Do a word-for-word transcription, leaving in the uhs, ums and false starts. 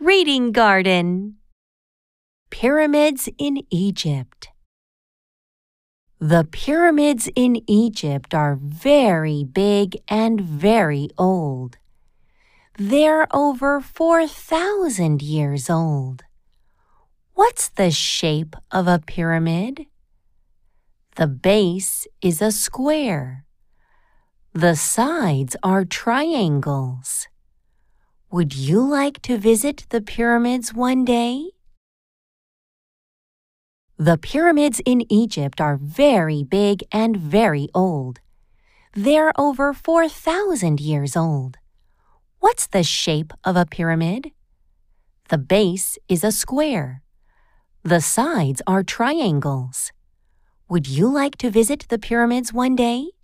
Reading Garden. Pyramids in Egypt. The pyramids in Egypt are very big and very old. They're over four thousand years old. What's the shape of a pyramid? The base is a square. The sides are triangles. Would you like to visit the pyramids one day? The pyramids in Egypt are very big and very old. They're over four thousand years old. What's the shape of a pyramid? The base is a square. The sides are triangles. Would you like to visit the pyramids one day?